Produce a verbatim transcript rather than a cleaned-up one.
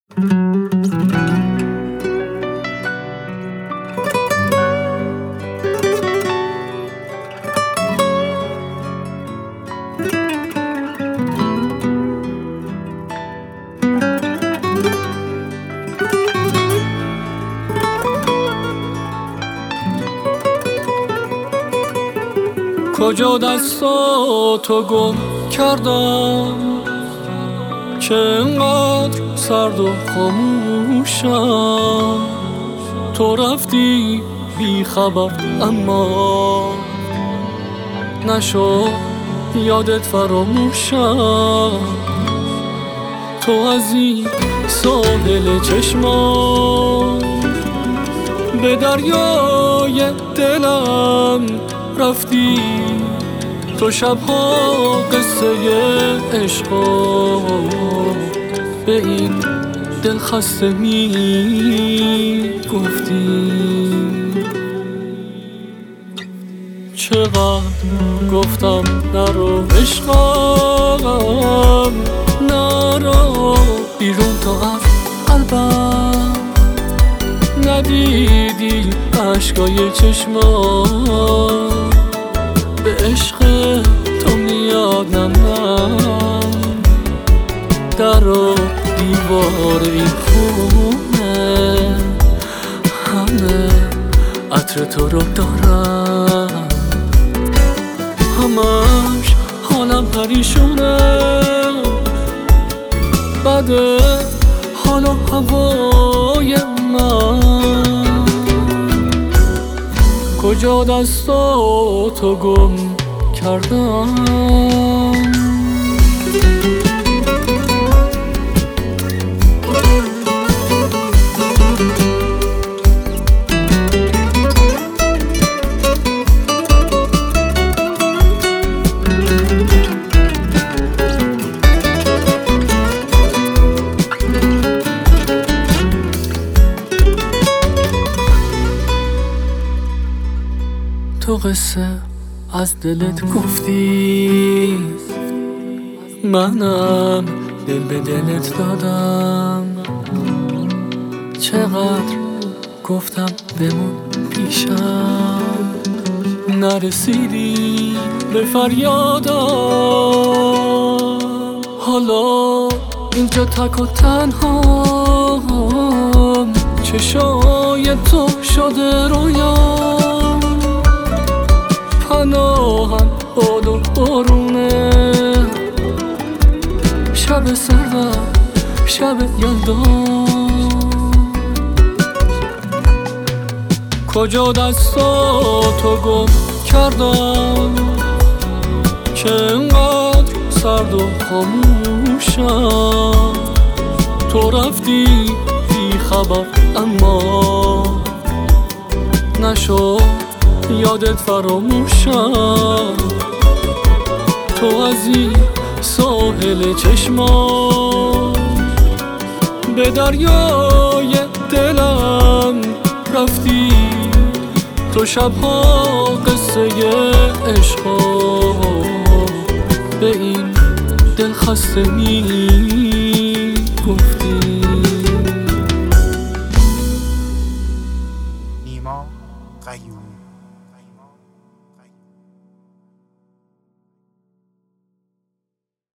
کجا دستاتو گم کردم که انقدر سرد و خاموشم؟ تو رفتی بی خبر اما نشد یادت فراموشم. تو از این ساحل چشمام به دریای دلم رفتی. تو شبها قصه عشقا به این دل خسته می گفتی. چقدر گفتم نرو عشقم، نرو بیرون تو از قلبم. ندیدی عشقای چشمام به عشق تو میاد نم در و دیوار این خونه. همه عطر تو رو دارم، همش حالم پریشونه. بده حال و هوای من. کجا دستاتو گم کردم؟ تو قصه از دلت گفتی، منم دل به دلت دادم. چقدر گفتم بمون پیشم، نرسیدی به فریادم. حالا اینجا تک و تنهام، چشای تو شده رویام. پناهم باد و بارونه، شب سرد شب یلدا. کجا دستاتو گم کردم که انقدر سرد و خاموشم؟ تو رفتی بی خبر اما نشد یادت فراموشم. تو از این ساحل چشمام به دریای دلم رفتی. تو شبها قصه عشقا به این دل خسته می گفتی.